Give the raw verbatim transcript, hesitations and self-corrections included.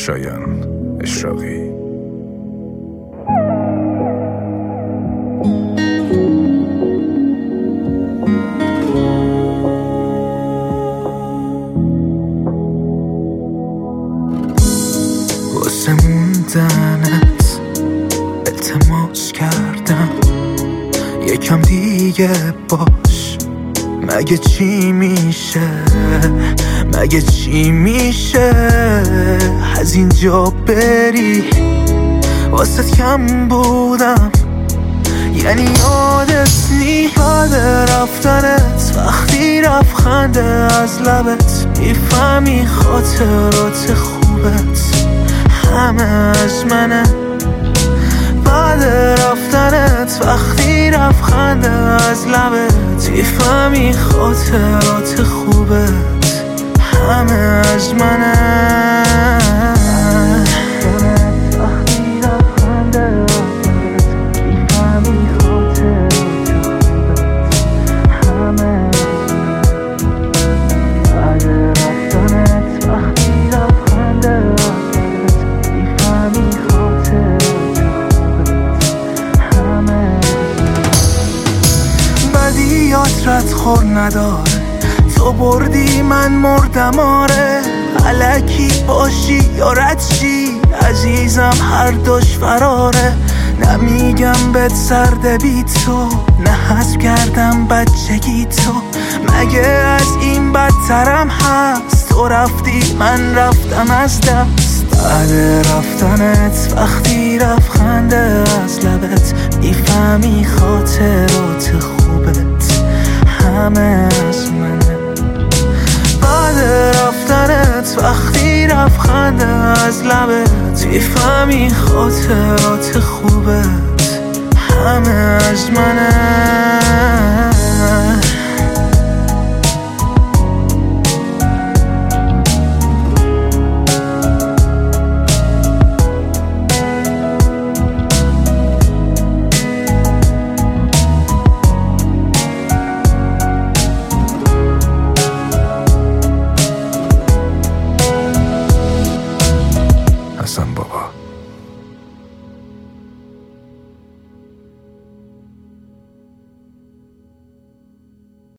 شایان اشراقی. واسه موندنت التماس کردم یکم دیگه باش، مگه چی میشه، مگه چی میشه از اینجا بری. واسه کم بودم یعنی یادت نی، یاد رفتنت وقتی رفت خنده از لبت، میفهمی خاطرات خوبت همه از منه. بعد رفتنت وقتی رفت خنده از لبت، میفهمی خاطرات خوبت همه از منه. رد خور نداره، تو بردی من مردم آره. الکی باشی یا رد شی عزیزم هر دوش فراره. نمیگم بهت سرده بی تو، نه حذف کردم بچگی تو، مگه از این بدترم هست. تو رفتی من رفتم از دست. بعد رفتنت وقتی رفت خنده از لبت، میفهمی خاطرات خوبت همه از منه. بعد رفتنت وقتی رفت خنده از لبت، میفهمی خاطرات خوبت همه از منه.